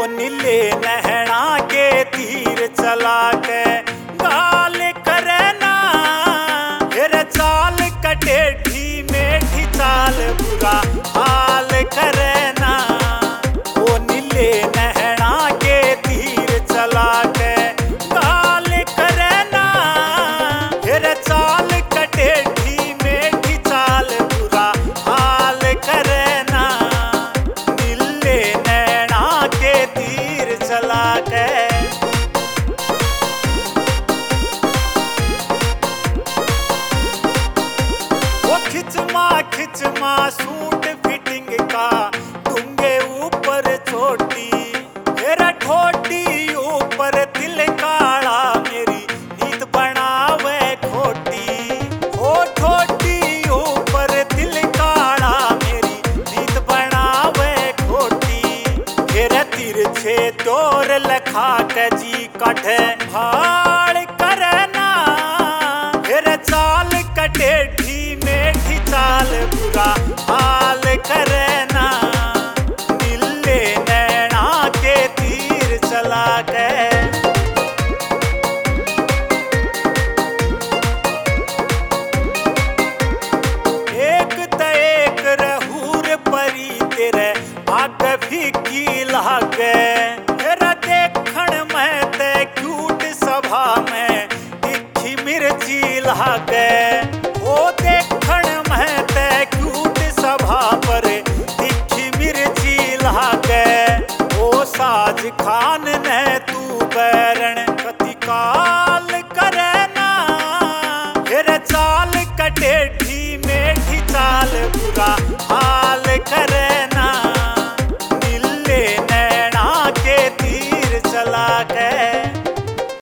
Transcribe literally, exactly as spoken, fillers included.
नीले नैना के तीर चला के गाल करना, फिर चाल कटेठी मेठी चाल बुरा हाल करना। ओ नीले नैना के तीर चला के गाल करना, फिर चाल कटेठी मेठी चाल बुरा हाल करना। नीले नैना के तीर चला के वो खिचमा खिचमा सूट फिटिंग का टूंगे ऊपर चोटी, मेरा ठोटी ऊपर तिल काला मेरी नींद बनावे खोटी। ओ ठोटी ऊपर तिल काला मेरी नींद बनावे खोटी। फिर तिरछे तोर लखा के जी कढ़े भाड़ करना, फिर चाल कटेठी मेठी चाल बुरा हाल करना। नीले नैना के तीर चला के एक त एक रहूर परी तेरे आग फीकी लागे। तेरा देखण में ते क्यूट सभा में तीखी मिर्ची लागे। ओ देखण में ते क्यूट सभा पर तीखी मिर्ची लागे। ओ साज खान ने तू बैरण कति काल करना, फिर चाल कटेठी मेठी चाल बुरा हाल करना। नीले नैना के तीर चला के